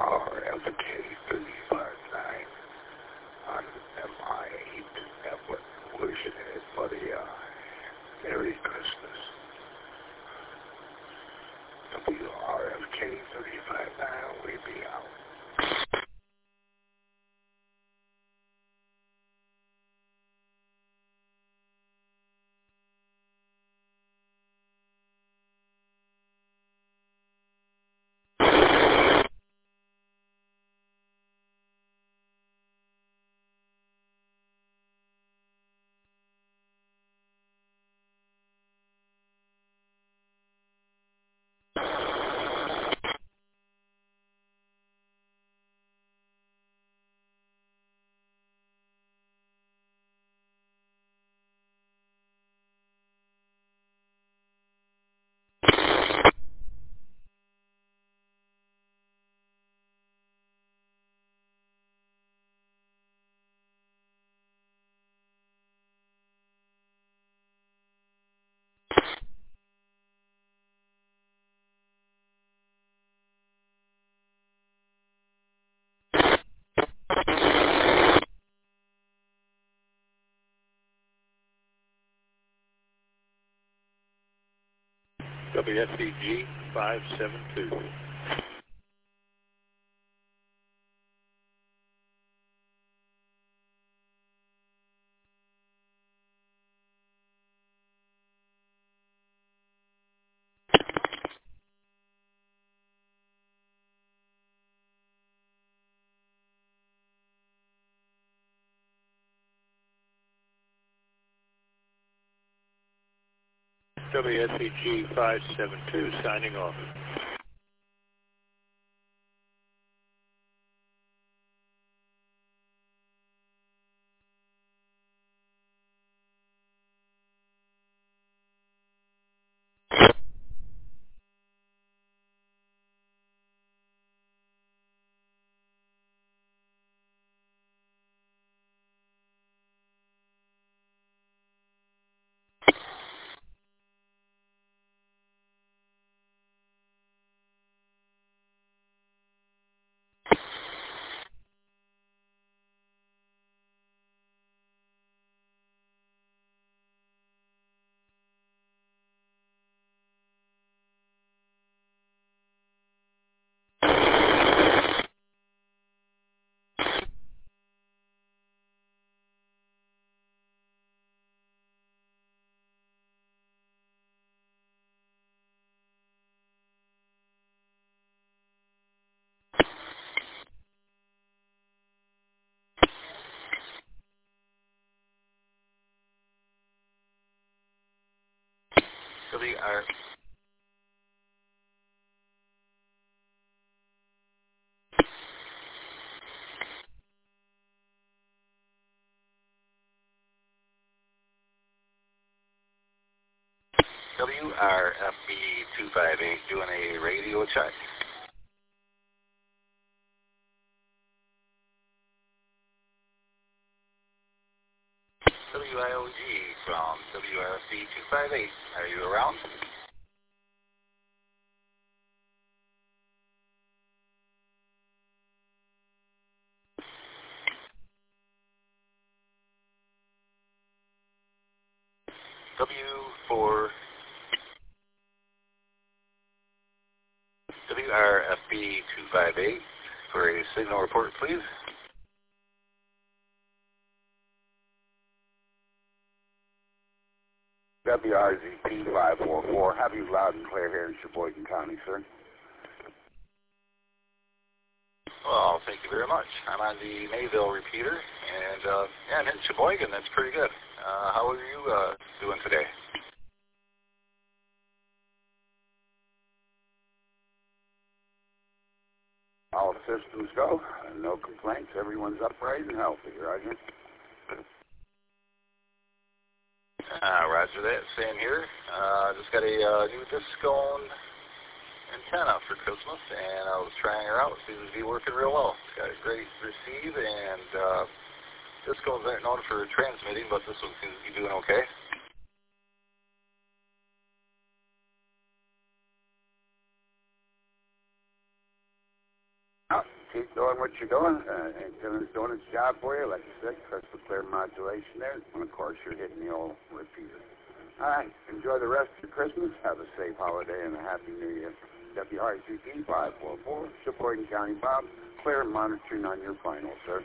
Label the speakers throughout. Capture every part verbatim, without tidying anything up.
Speaker 1: R F K thirty-five nine on M I eight network, wishing everybody a Merry Christmas. W R F K thirty-five nine, we be out.
Speaker 2: W S B G five seven two. W S B G five seven two signing off. W R W R F B two five eight doing a radio check. W I O G from W R F B two five eight, are you around? W four W R F B two five eight for a signal report, please.
Speaker 1: W R Z P five four four, have you loud and clear here in Sheboygan County, sir?
Speaker 2: Well, thank you very much. I'm on the Mayville repeater, and uh, yeah, I'm in Sheboygan. That's pretty good. Uh, how are you uh, doing today?
Speaker 1: All systems go, no complaints, everyone's upright and healthy, Roger.
Speaker 2: Uh, roger that, same here. Uh, just got a uh, new Discone antenna for Christmas, and I was trying her out. Seems to be working real well. It's got a great receive, and uh, Discones aren't known for transmitting, but this one seems to be doing okay.
Speaker 1: Oh,
Speaker 3: keep doing what you're doing. Uh, antenna's doing its job for you, like you said, crystal clear modulation there. And, of course, you're hitting the old repeater. All right, enjoy the rest of your Christmas. Have a safe holiday and a Happy New Year. W R C P five four four, Sheboygan County Bob, clear and monitoring on your final, sir.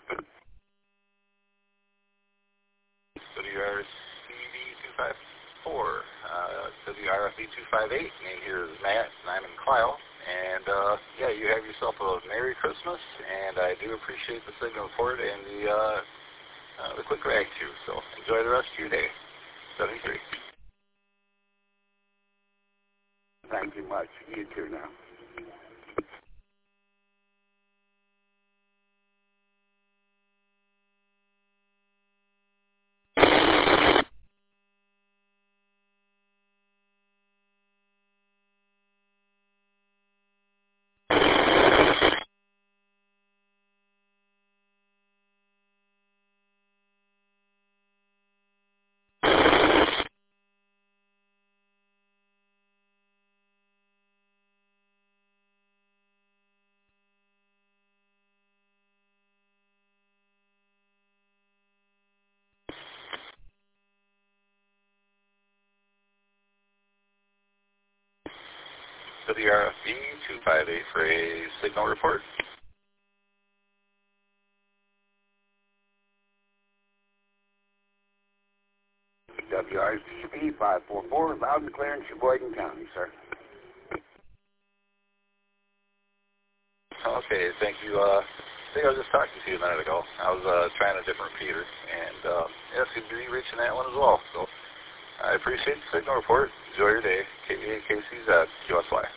Speaker 2: W R C B two five four, uh, W R F B two five eight, name here is Matt, and I'm in Kyle. And, uh, yeah, you have yourself a Merry Christmas, and I do appreciate the signal report and the, uh, uh, the quick rag, too. So enjoy the rest of your day. seventy-three.
Speaker 3: Thank you much. You too now.
Speaker 2: W R F B two five eight for a signal report.
Speaker 3: W R C P five four four, loud and clear in Sheboygan County, sir.
Speaker 2: Okay, thank you. Uh, I think I was just talking to you a minute ago. I was uh, trying a different repeater, and uh, yeah, seemed to be reaching that one as well. So I appreciate the signal report. Enjoy your day. K V A K C Z, Q S Y.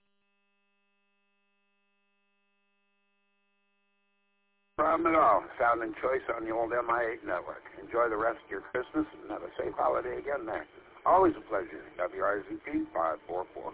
Speaker 3: Problem at all. Sound and choice on the old M I eight network. Enjoy the rest of your Christmas and have a safe holiday again there. Always a pleasure. W R Z P five four four.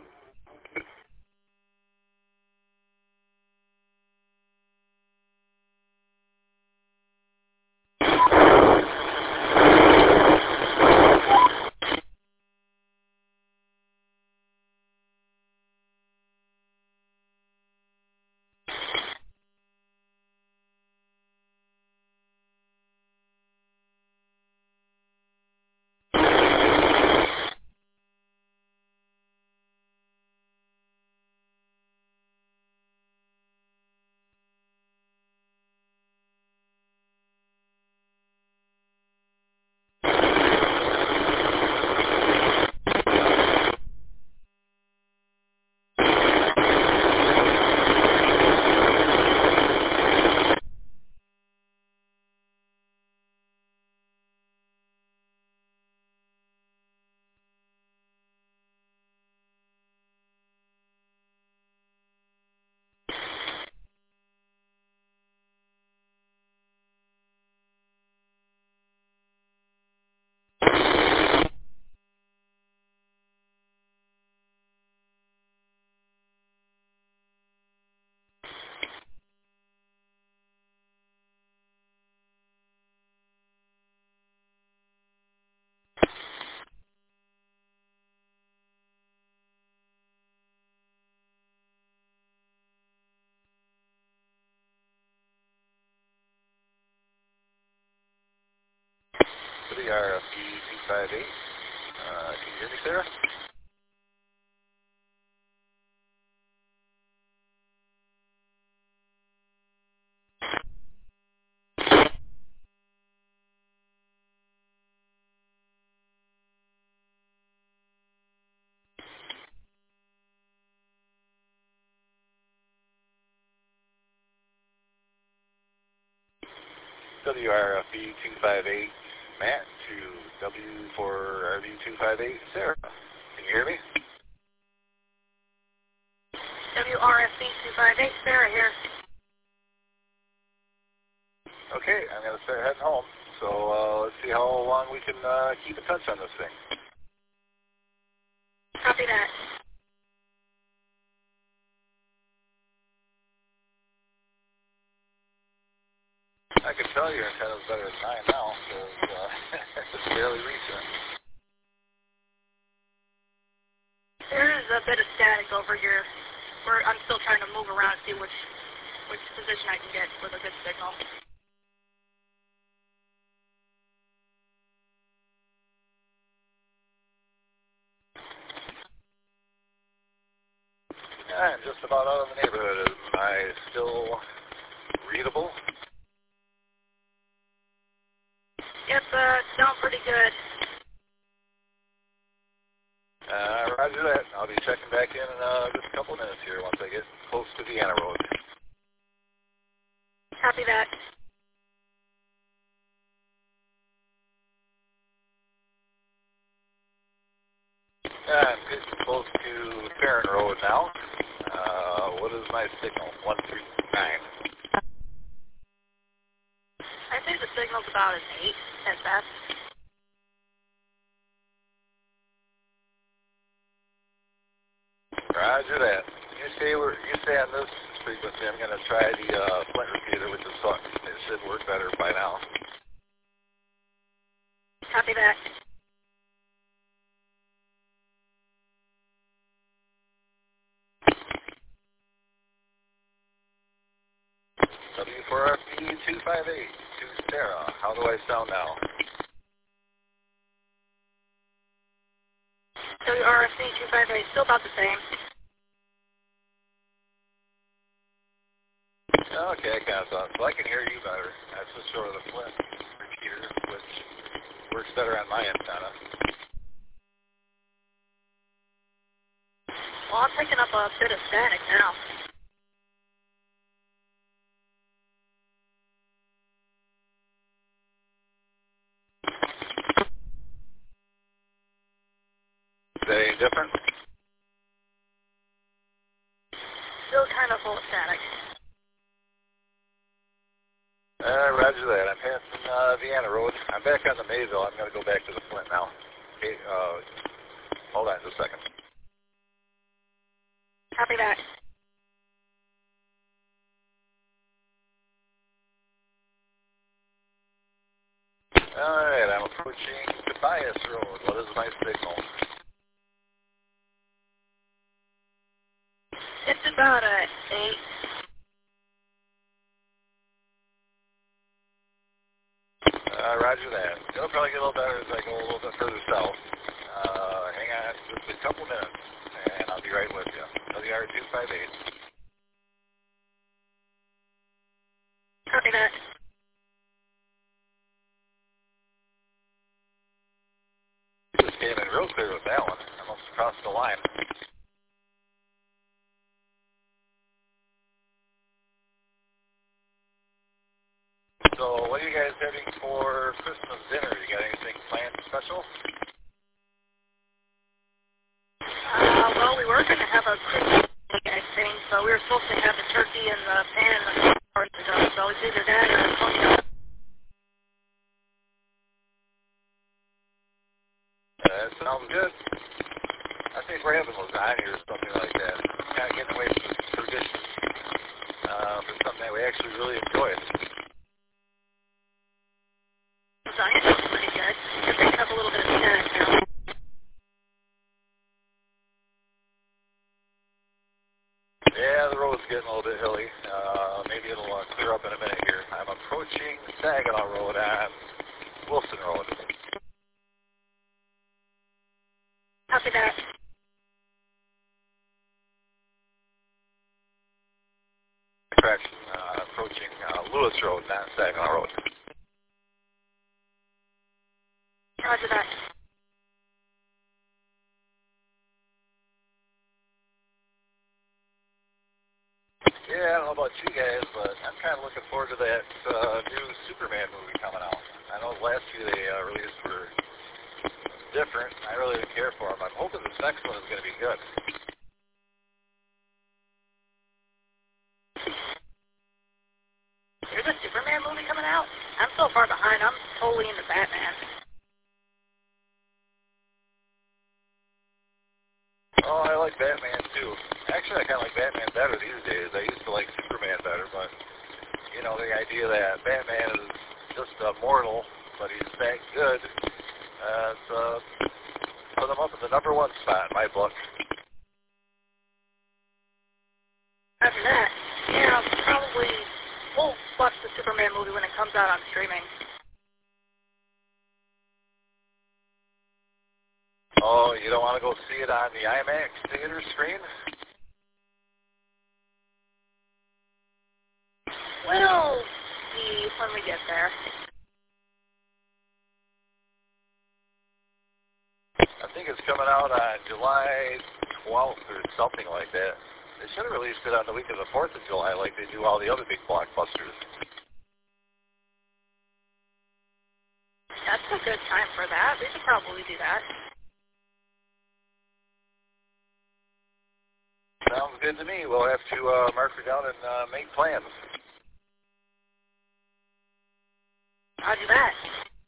Speaker 2: W R F B two five eight. Uh, can you hear me, Sarah? W R F B two five eight, Matt, to W four R B two five eight, Sarah. Can you hear me?
Speaker 4: W R F B two five eight, Sarah here.
Speaker 2: Okay, I'm going to start heading home. So uh, let's see how long we can uh, keep in touch on this thing.
Speaker 4: Copy that.
Speaker 2: I can tell your antenna's better than mine now, because uh, it's barely reaching.
Speaker 4: There is a bit of static over here. We're, I'm still trying to move around and see which which position I can get with a good signal.
Speaker 2: Yeah, I'm just about out of the neighborhood. Am I still readable?
Speaker 4: Yep, uh, sound pretty good.
Speaker 2: Uh, roger that. I'll be checking back in in uh, just a couple of minutes here once I get close to Vienna Road.
Speaker 4: Copy that.
Speaker 2: Yeah, I'm getting close to Farron Road now. Uh, what is my signal? one three nine.
Speaker 4: I think the signal's about an eight at best.
Speaker 2: Roger that. You say we're you say on this frequency I'm gonna try the uh, Flint repeater, which is sucks. It should work better by now.
Speaker 4: Copy that.
Speaker 2: W four R P two five eight to Sarah. How do I sound now?
Speaker 4: W R S C two five eight, still about the same.
Speaker 2: Okay, I kind of thought. So I can hear you better. That's just sort of the Flint repeater, which works better on my antenna.
Speaker 4: Well, I'm picking up a bit of static now.
Speaker 2: Is that any different?
Speaker 4: Still kind of full of static.
Speaker 2: Uh, roger that. I'm passing uh, Vienna Road. I'm back on the Mayville. I'm going to go back to the Flint now. Okay, uh, hold on just a second.
Speaker 4: Copy that.
Speaker 2: All right, I'm approaching Tobias Road. What is my signal?
Speaker 4: It's about a eight.
Speaker 2: Uh, roger that. It'll probably get a little better as I go a little bit further south. Uh, hang on just a couple minutes, and I'll be right with you. W R two five eight.
Speaker 4: Copy that.
Speaker 2: Just came in real clear with that one. Almost crossed the line. So, what are you guys having for Christmas dinner? You got anything planned special?
Speaker 4: Uh, well, we were going to have a Christmas cake, I think, so we were supposed to have the turkey and the pan and the cards and stuff, so it's either that or Tony.
Speaker 2: Uh, that sounds good. I think we're having lasagna or something like that. Kind of getting away from the tradition uh, for something that we actually really enjoy.
Speaker 4: Lasagna sounds pretty good. You're picking up a little bit of static now.
Speaker 2: Yeah, the road's getting a little bit hilly. Uh, maybe it'll uh, clear up in a minute here. I'm approaching Saginaw Road on Wilson Road.
Speaker 4: Copy that.
Speaker 2: Correction, uh, approaching uh, Lewis Road, not Saginaw Road.
Speaker 4: Roger that.
Speaker 2: Yeah, I don't know about you guys, but I'm kind of looking forward to that uh, new Superman movie coming out. I know the last few they uh, released were different. I really didn't care for them. I'm hoping this next one is going to be good.
Speaker 4: There's a Superman movie coming out? I'm so far behind. I'm totally into Batman.
Speaker 2: Oh, I like Batman too. Actually, I kind of like Batman better these days. I used to like Superman better, but, you know, the idea that Batman is just a mortal, but he's that good, uh, it's, uh, put him up at the number one spot in my book.
Speaker 4: After that, Yeah, probably. We'll watch the Superman movie when it comes out on streaming.
Speaker 2: Oh, you don't want to go see it on the IMAX theater screen?
Speaker 4: We'll see when we get there.
Speaker 2: I think it's coming out on July twelfth or something like that. They should have released it on the week of the fourth of July like they do all the other big blockbusters.
Speaker 4: That's a good time for that. We could probably do that.
Speaker 2: Sounds good to me. We'll have to uh, mark her down and uh, make plans.
Speaker 4: I'll do that.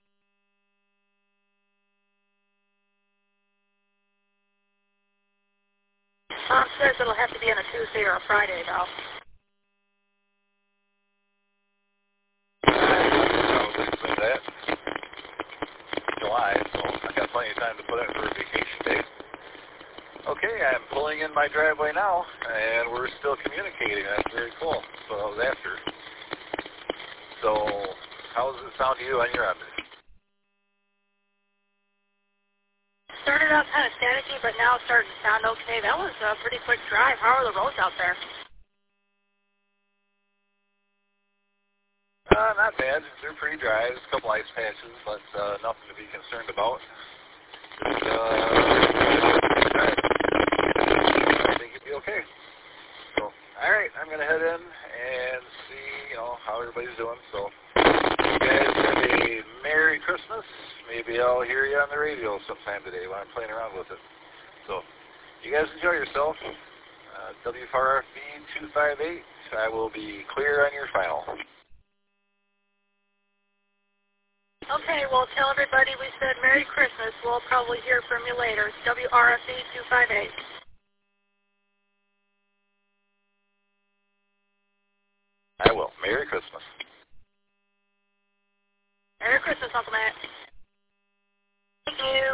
Speaker 4: Mom says it'll have to be on a Tuesday or a Friday, though.
Speaker 2: Sounds good with that. July, so I got plenty of time to put in for a vacation day. Okay, I'm pulling in my driveway now, and we're still communicating. That's very cool. So I was after. So, how does it sound to you on your end?
Speaker 4: Started out kind of staticky, but now it's starting to sound okay. That was a pretty quick drive. How are the roads out there?
Speaker 2: Uh, not bad. They're pretty dry. There's a couple ice patches, but uh, nothing to be concerned about. Just, uh, I think it'd be okay. So, all right, I'm going to head in and see, you know, how everybody's doing. So, you guys have a Merry Christmas. Maybe I'll hear you on the radio sometime today when I'm playing around with it. So, you guys enjoy yourself. Uh, W F R F B two five eight. I will be clear on your file.
Speaker 4: Okay, well, tell everybody we said Merry Christmas. We'll probably hear from you later. It's W R F B two five eight.
Speaker 2: I will. Merry Christmas.
Speaker 4: Merry Christmas, Uncle Matt. Thank you.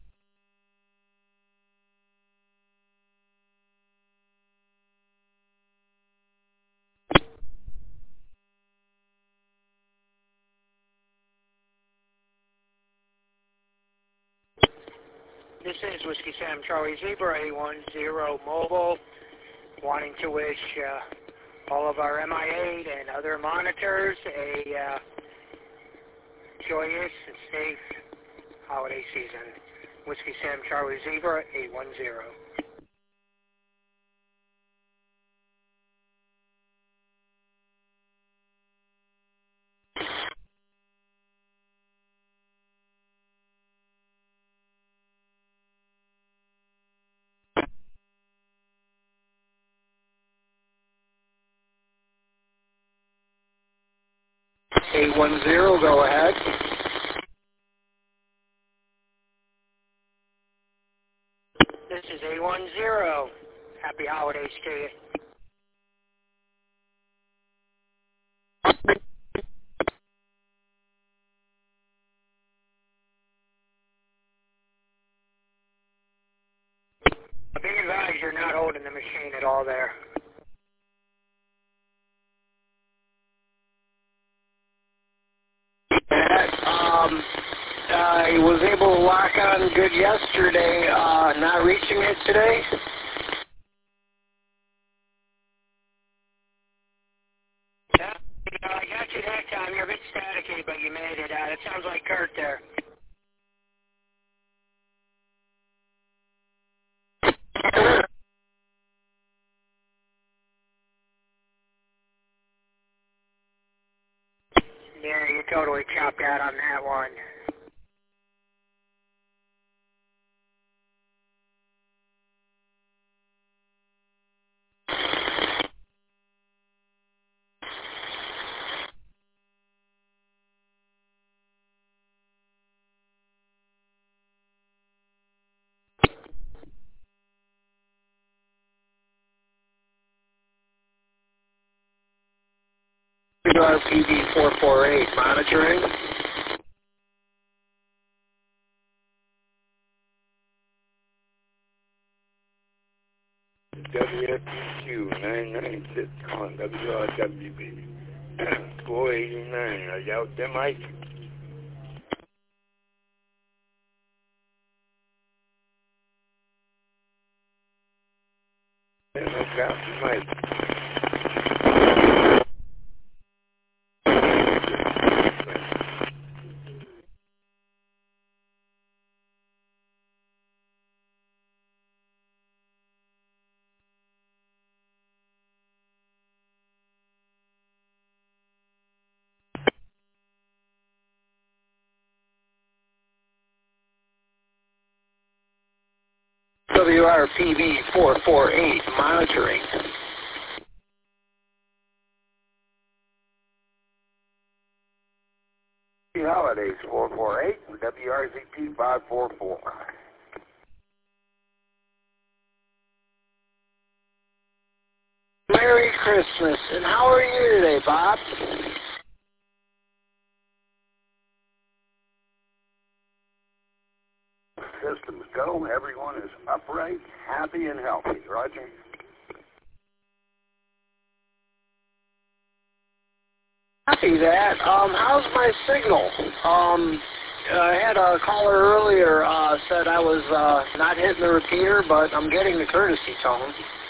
Speaker 5: This is Whiskey Sam Charlie Zebra, A one zero Mobile, wanting to wish uh, all of our M I eight and other monitors a uh, joyous and safe holiday season. Whiskey Sam Charlie Zebra, eight one zero. eight one zero, go ahead. This is A one zero. Happy holidays to you. Be advised, you're not holding the machine at all there. Um, I was able to lock on good yesterday, uh, not reaching it today. Yeah, I got you that time. You're a bit staticky, but you made it out. It sounds like Kurt there. Yeah, you totally chopped out on that one. R P D four four eight monitoring.
Speaker 3: W F Q nine nine six.
Speaker 1: Chris calling W R W B. four eighty-nine. Are you out there, Mike? Yeah, I got Mike.
Speaker 6: W R P V four four eight monitoring.
Speaker 3: Happy Holidays four four eight, W R Z P five four four.
Speaker 6: Merry Christmas, and how are you today, Bob?
Speaker 3: Systems go, everyone is upright, happy, and healthy. Roger.
Speaker 6: Copy that. Um, how's my signal? Um, I had a caller earlier uh, said I was uh, not hitting the repeater, but I'm getting the courtesy tone.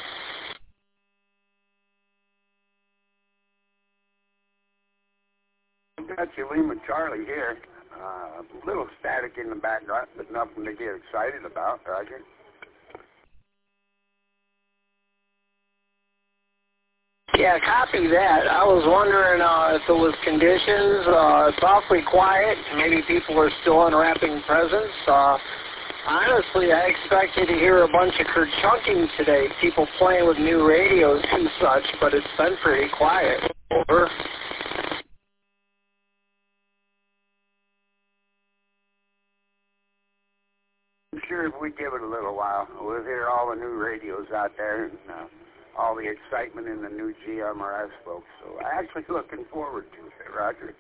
Speaker 3: Got you, Lima Charlie here. Uh, a little static in the background, but nothing to get excited about, Roger.
Speaker 6: Yeah, copy that. I was wondering uh, if it was conditions. Uh, it's awfully quiet. Maybe people are still unwrapping presents. Uh, honestly, I expected to hear a bunch of kerchunking today, people playing with new radios and such, but it's been pretty quiet. Over.
Speaker 3: I'm sure if we give it a little while, we'll hear all the new radios out there and uh, all the excitement in the new G M R S folks. So I'm actually looking forward to it, Roger.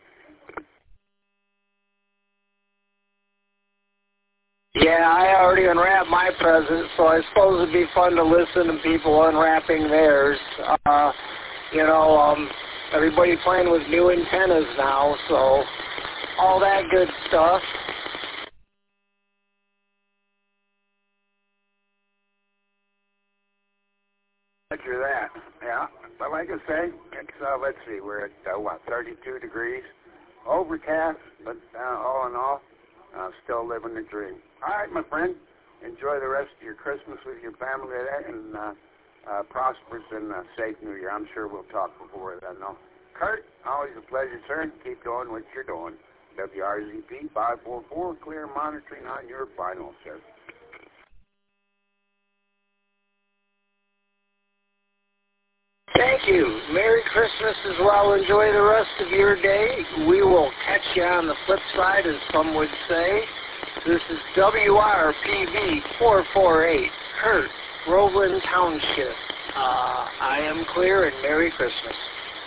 Speaker 6: Yeah, I already unwrapped my present, so I suppose it'd be fun to listen to people unwrapping theirs. Uh, you know, um, everybody playing with new antennas now, so all that good stuff.
Speaker 3: Roger that. Yeah. But like I say, it's, uh, let's see, we're at, uh, what, thirty-two degrees. Overcast, but uh, all in all, uh, still living the dream. All right, my friend. Enjoy the rest of your Christmas with your family there, and uh, uh, prosperous and uh, safe New Year. I'm sure we'll talk before then, though. Kurt, always a pleasure, sir. Keep doing what you're doing. W R Z P five four four, clear monitoring on your final, sir.
Speaker 6: Thank you. Merry Christmas as well. Enjoy the rest of your day. We will catch you on the flip side, as some would say. This is W R P V four four eight, Kurt, Groveland Township. Uh, I am clear, and Merry Christmas.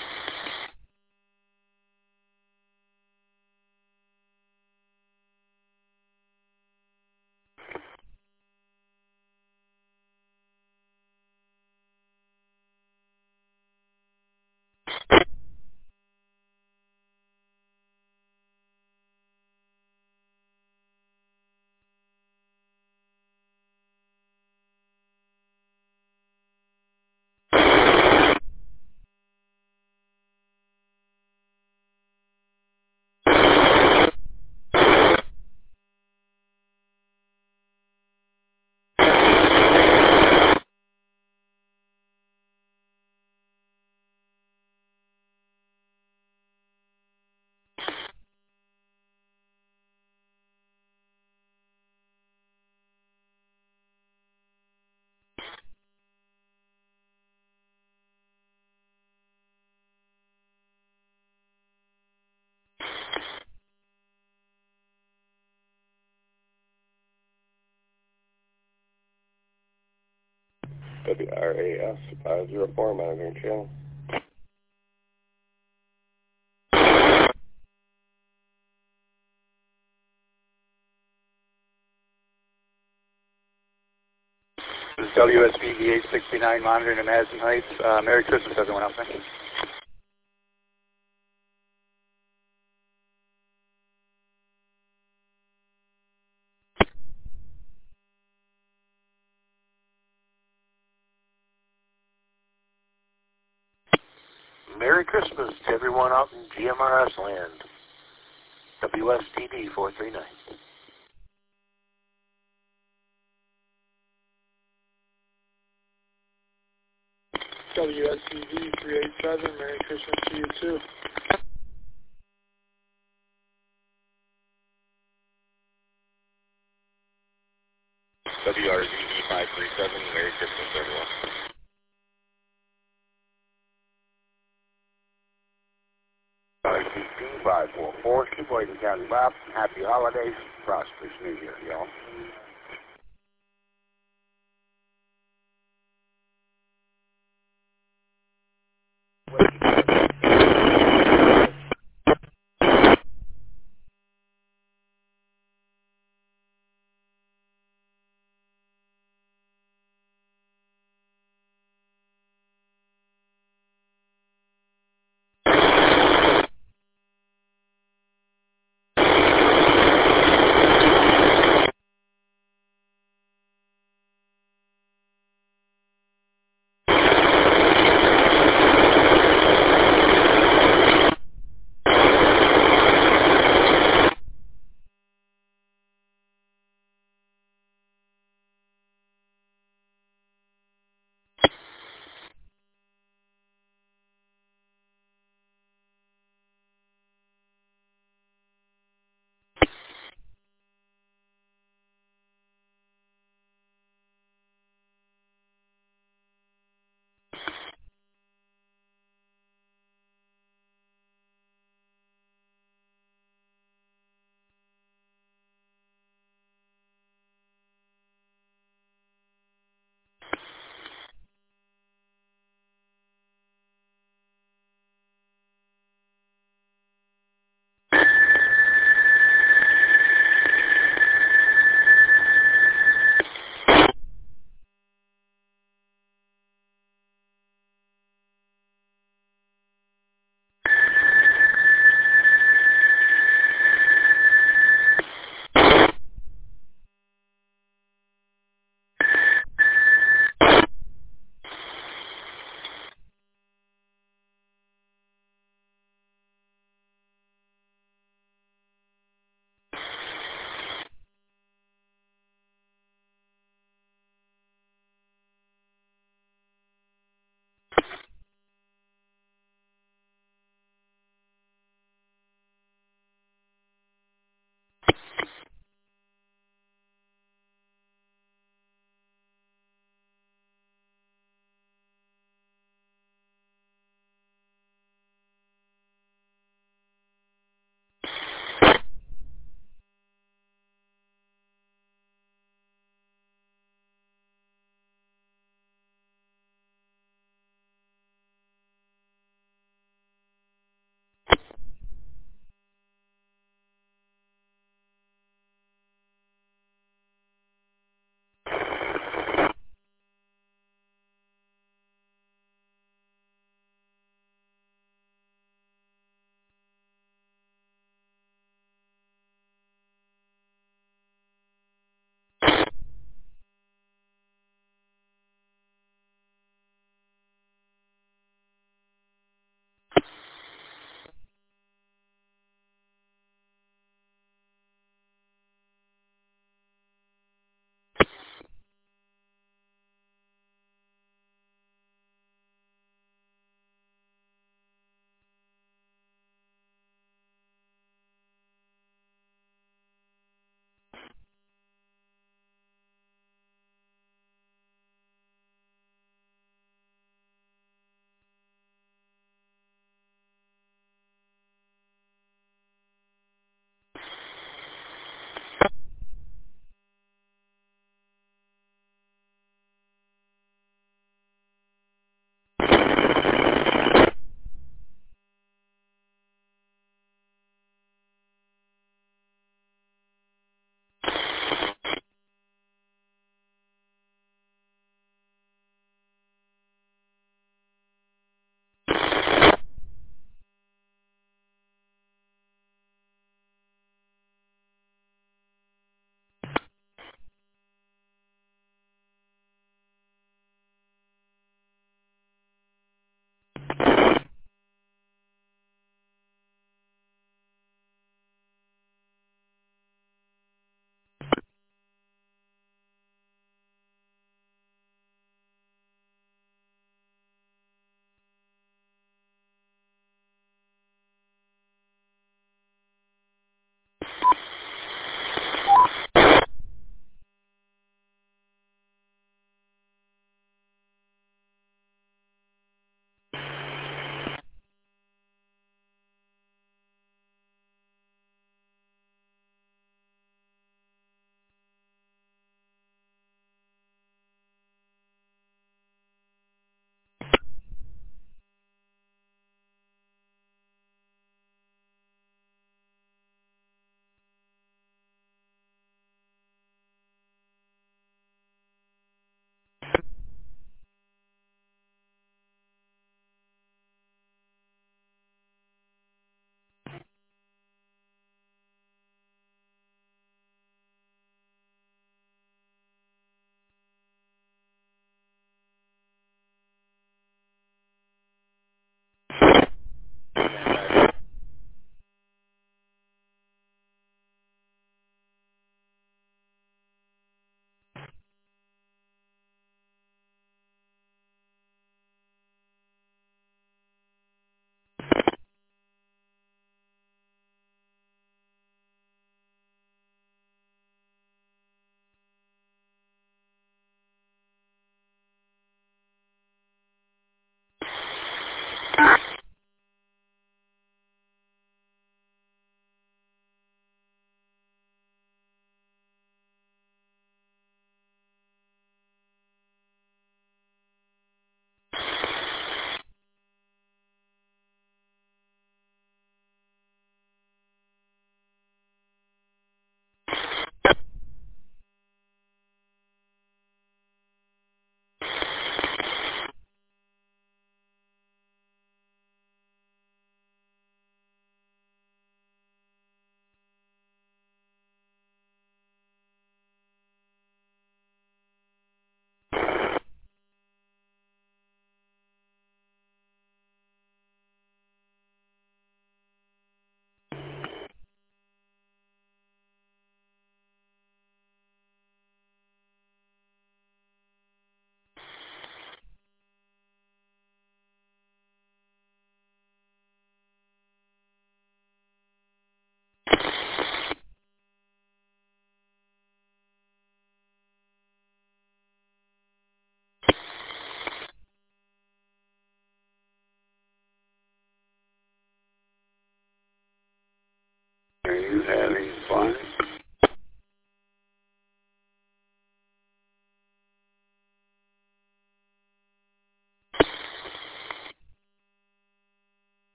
Speaker 7: W R A S five zero four, monitoring channel.
Speaker 8: This is W S B V eight sixty-nine monitoring in Madison Heights. Uh, Merry Christmas, everyone out there.
Speaker 1: Merry Christmas to everyone out in G M R S land. W S T D four three nine.
Speaker 9: W S T V three eight seven, Merry Christmas to you too.
Speaker 2: W R Z V five three seven, Merry Christmas everyone.
Speaker 3: R C P five four four, Sheboygan County Bob. Happy holidays, prosperous New Year, y'all.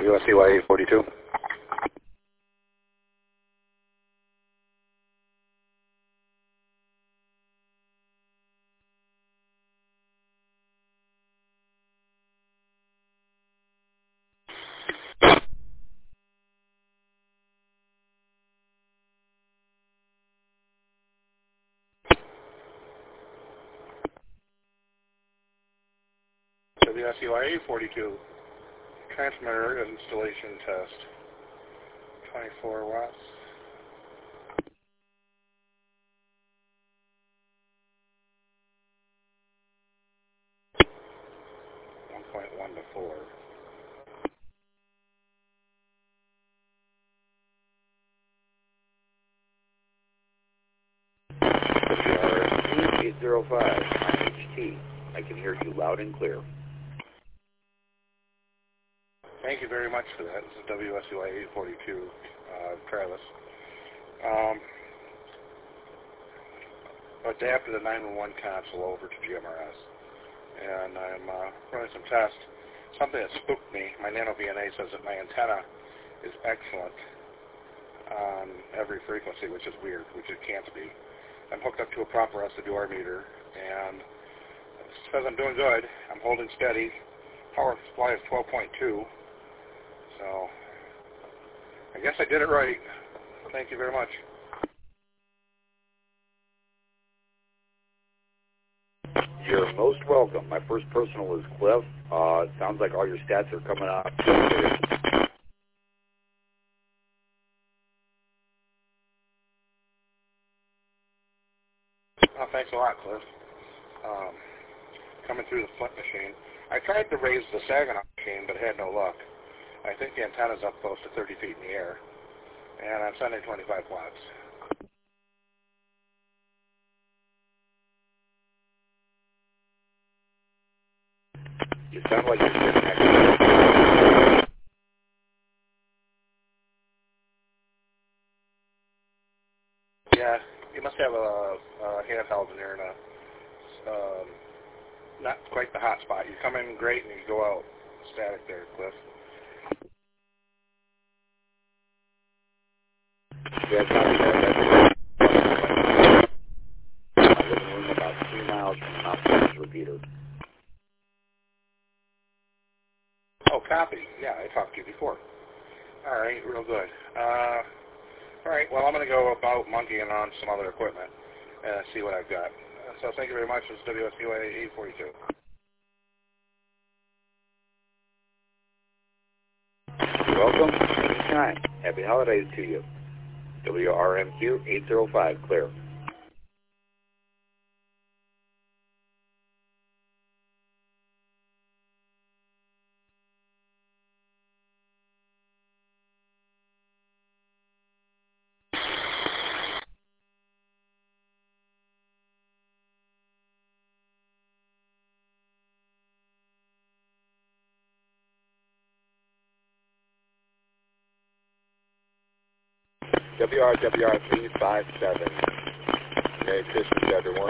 Speaker 8: W S C Y eight forty-two.
Speaker 10: W S C Y eight forty-two. Transmitter installation test. twenty-four watts. one point one to four.
Speaker 11: W R S Q eight zero five, I H T. I can hear you loud and clear.
Speaker 10: Thank you very much for that. This is W S C Y eight forty-two, uh, Travis. Um, adapted the nine one one console over to G M R S, and I'm uh, running some tests. Something that spooked me, my Nano V N A says that my antenna is excellent on every frequency, which is weird, which it can't be. I'm hooked up to a proper S W R meter, and it says I'm doing good. I'm holding steady. Power supply is twelve point two. So, I guess I did it right. Thank you very much.
Speaker 11: You're most welcome. My first personal is Cliff. Uh, it sounds like all your stats are coming up.
Speaker 10: Oh, thanks a lot, Cliff. Um, coming through the Flint machine. I tried to raise the Saginaw machine, but had no luck. I think the antenna's up close to thirty feet in the air, and I'm sending twenty-five watts.
Speaker 11: You sound like you're sitting next to
Speaker 10: Yeah, you must have a, a handheld in there and a, um, not quite the hot spot. You come in great and you go out static there, Cliff.
Speaker 11: Yeah, copy that. I live in a room about three miles from an operator's repeater.
Speaker 10: Oh, copy. Yeah, I talked to you before. All right, real good. Uh, all right, well, I'm going to go about monkeying on some other equipment and see what I've got. So thank you very much. This is W S C Y eight forty-two.
Speaker 11: You're welcome. Anytime. Happy holidays to you. W R M Q eight zero five, clear. W R W R three five seven. Merry Christmas, everyone.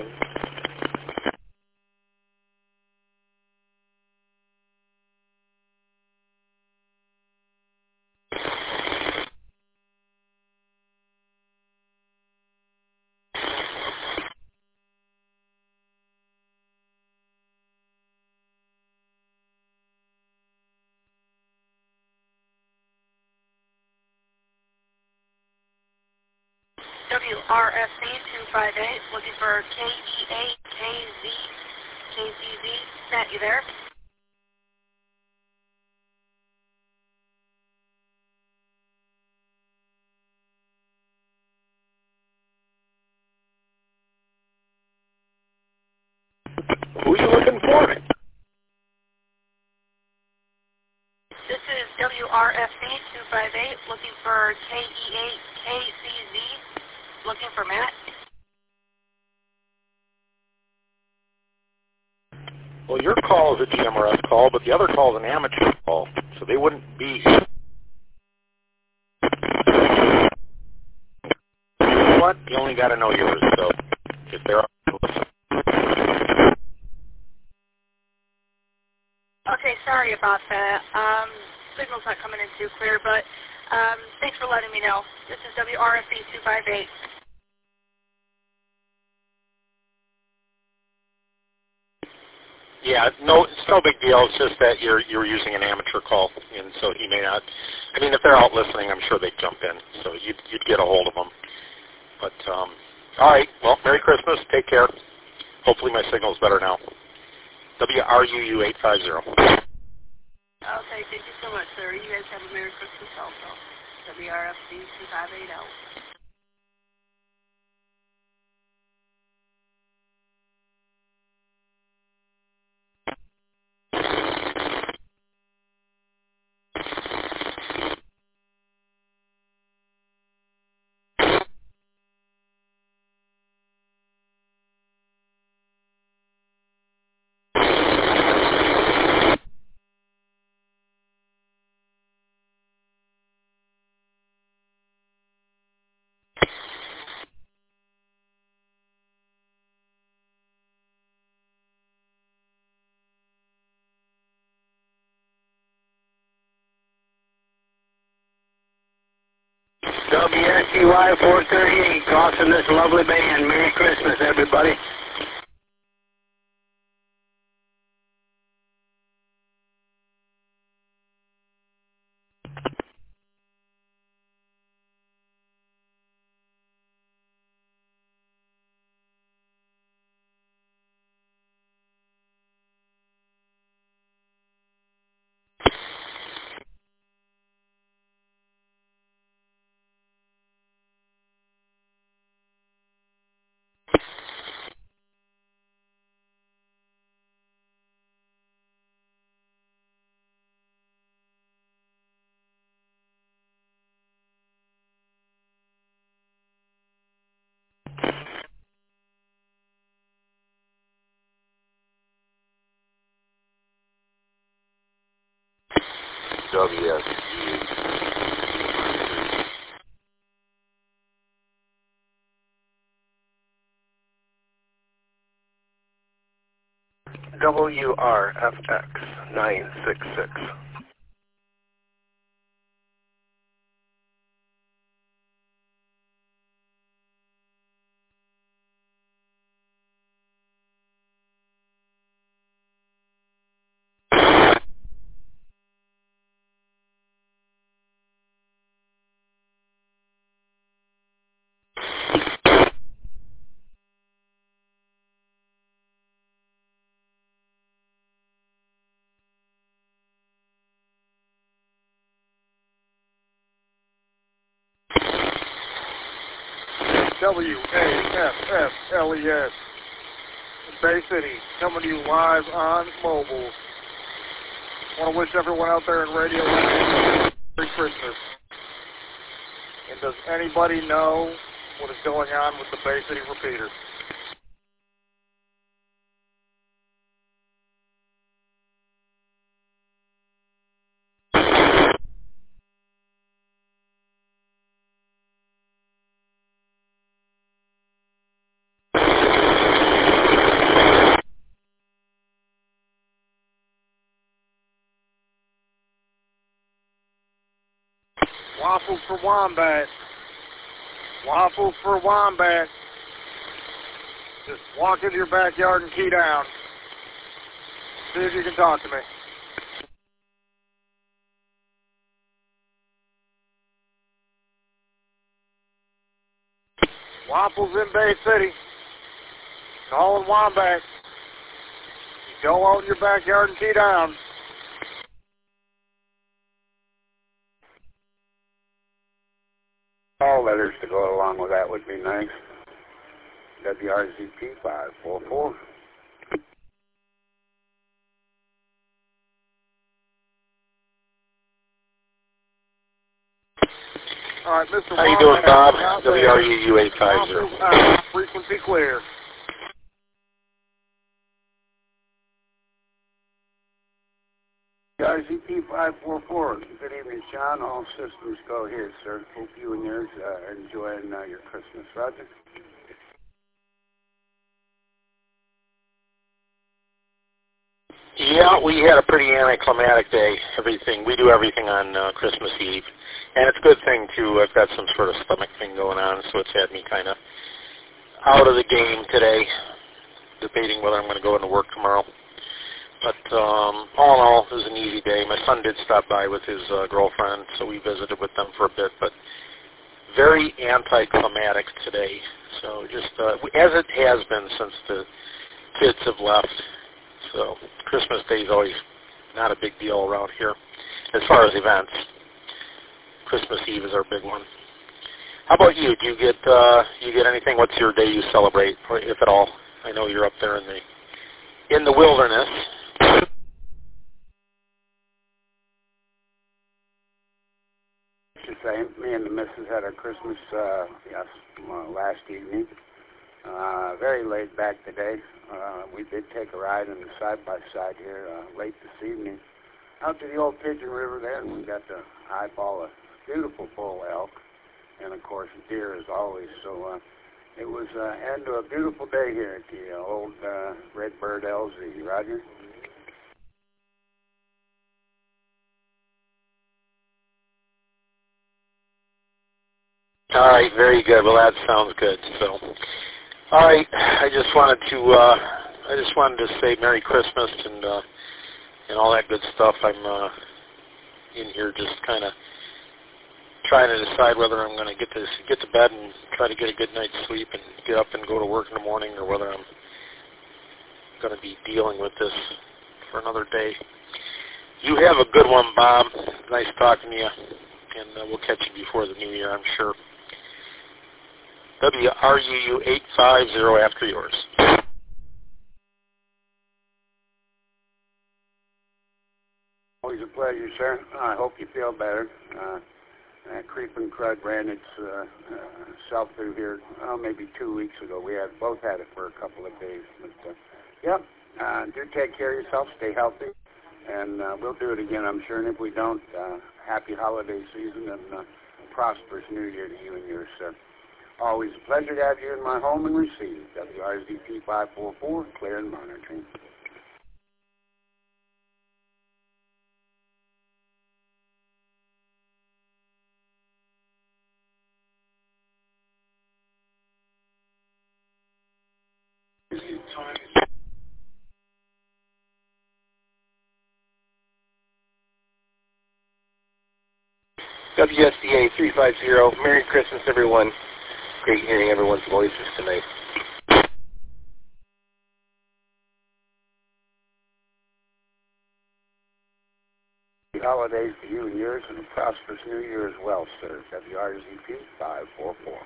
Speaker 4: W R S C two five eight, looking for K E A K Z, K Z Z. Matt, you there?
Speaker 11: Who are you looking for?
Speaker 4: This is W R S C two five eight, looking for K E A K C Z, looking for Matt.
Speaker 12: Well, your call is a G M R S call, but the other call is an amateur call, so they wouldn't be. You know what? You only got to know yours, so if they're up to listen.
Speaker 4: Okay, sorry about that. Um, signal's not coming in too clear, but um, thanks for letting me know. This is W R F B two five eight.
Speaker 12: Yeah, no, it's no big deal. It's just that you're you're using an amateur call, and so he may not. I mean, if they're out listening, I'm sure they'd jump in, so you'd you'd get a hold of them. But um, all right, well, Merry Christmas. Take care. Hopefully, my signal's better now. W R U U eight five zero.
Speaker 13: Okay, thank you so much, sir. You guys have a Merry Christmas also. W R F B two five eight zero.
Speaker 6: W S C Y four thirty-eight, crossing this lovely band. Merry Christmas, everybody.
Speaker 2: W S
Speaker 14: W R F X nine six six.
Speaker 9: W A F F L E S, Bay City, coming to you live on mobile. Want to wish everyone out there in radio land Merry Christmas. And does anybody know what is going on with the Bay City repeater? Waffles for Wombat. Waffles for Wombat. Just walk into your backyard and key down. See if you can talk to me. Waffles in Bay City. Calling Wombat. Go out in your backyard and key down.
Speaker 3: All letters to go along with that would be nice. W R Z P five four four.
Speaker 9: All right, Mister
Speaker 12: How you doing, Bob? W R U U eight five zero.
Speaker 9: Uh, frequency clear.
Speaker 3: W R Z P five four four. Good evening, Sean. All systems go here, sir. Hope you and yours uh, are enjoying uh, your Christmas. Roger.
Speaker 12: Yeah, we had a pretty anticlimactic day. Everything we do everything on uh, Christmas Eve, and it's a good thing too. I've got some sort of stomach thing going on, so it's had me kind of out of the game today, debating whether I'm going to go into work tomorrow. But um, all in all, it was an easy day. My son did stop by with his uh, girlfriend, so we visited with them for a bit. But very anticlimactic today. So just uh, as it has been since the kids have left. So Christmas Day is always not a big deal around here as far as events. Christmas Eve is our big one. How about you? Do you get uh, you get anything? What's your day you celebrate, or if at all? I know you're up there in the in the wilderness.
Speaker 3: The same. Me and the missus had our Christmas uh, yes uh, last evening. Uh, very laid back today. Uh, we did take a ride in the side-by-side here uh, late this evening out to the old Pigeon River there, and we got to eyeball a beautiful bull elk and, of course, deer as always. So uh, it was uh, end to a beautiful day here at the uh, old uh, Redbird L Z. Roger?
Speaker 12: All right, very good. Well, that sounds good. So, all right, I just wanted to uh, I just wanted to say Merry Christmas and uh, and all that good stuff. I'm uh, in here just kind of trying to decide whether I'm going to get to get to bed and try to get a good night's sleep and get up and go to work in the morning, or whether I'm going to be dealing with this for another day. You have a good one, Bob. Nice talking to you, and uh, we'll catch you before the new year, I'm sure. W R U U eight five zero after yours.
Speaker 3: Always a pleasure, sir. I hope you feel better. Uh, that creeping crud ran its uh, uh, self through here uh, maybe two weeks ago. We had both had it for a couple of days. But, uh, yep, uh, do take care of yourself. Stay healthy. And uh, we'll do it again, I'm sure. And if we don't, uh, happy holiday season and uh, prosperous New Year to you and yours, sir. Always a pleasure to have you in my home and receive. W R Z P five four four, clear and monitoring.
Speaker 14: W S D A three five zero, Merry Christmas, everyone. Great hearing everyone's voices tonight.
Speaker 3: Happy holidays to you and yours, and a prosperous New Year as well, sir. W R Z P five four four.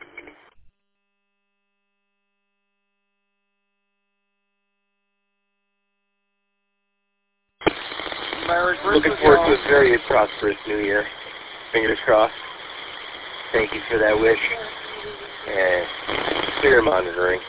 Speaker 14: Merry Christmas. Looking forward to a very prosperous New Year. Fingers crossed. Thank you for that wish. And clear monitoring.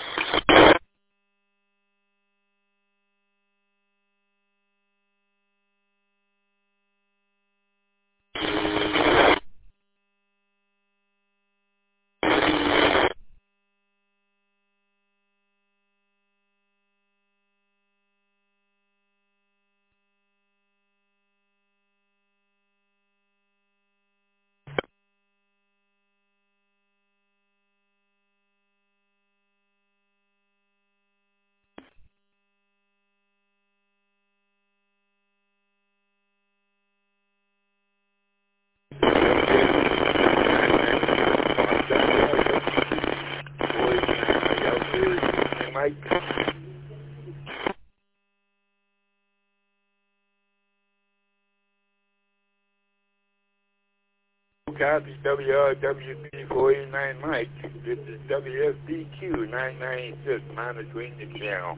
Speaker 1: Mike. Copy W R W P four eighty-nine Mike. This is W S D Q nine nine six monitoring the channel.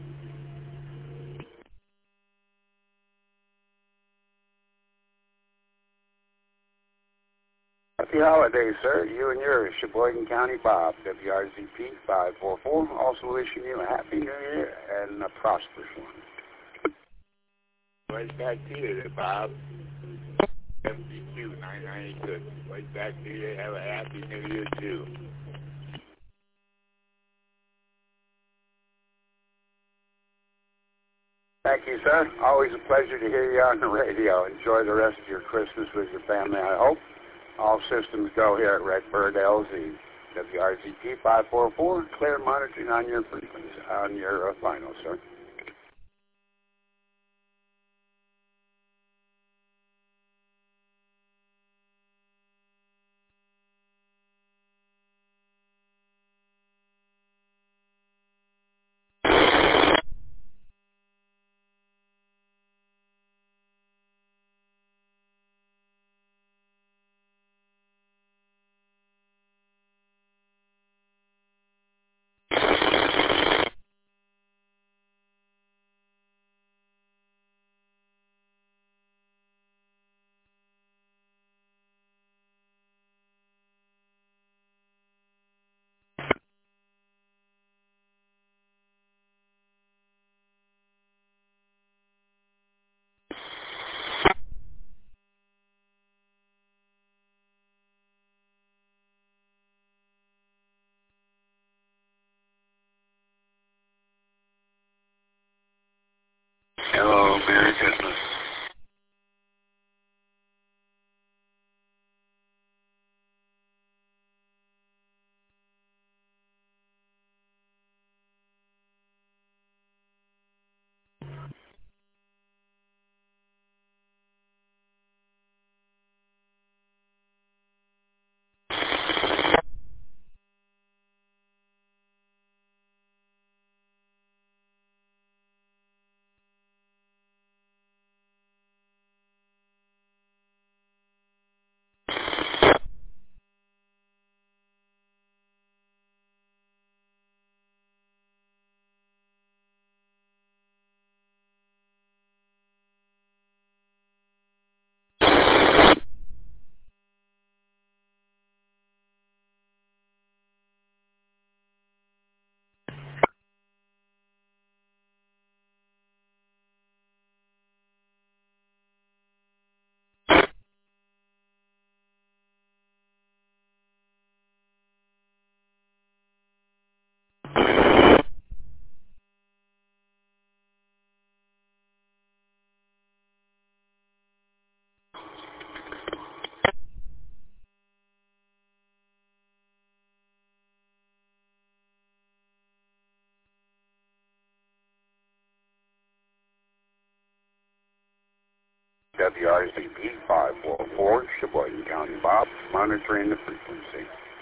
Speaker 3: Happy holidays, sir. You and yours, Sheboygan County Bob, W R Z P five four four. Also wishing you a happy New Year and a prosperous one.
Speaker 1: Right back to you there, Bob. M C Q nine nine six. Right back to you. Have a happy New Year, too.
Speaker 3: Thank you, sir. Always a pleasure to hear you on the radio. Enjoy the rest of your Christmas with your family, I hope. All systems go here at Redbird L Z. W R Z T five four four, clear monitoring on your frequency, on your uh, final, sir.
Speaker 1: Hello, Merry Christmas.
Speaker 3: W R Z P five four four, Sheboygan County, Bob, monitoring the frequency.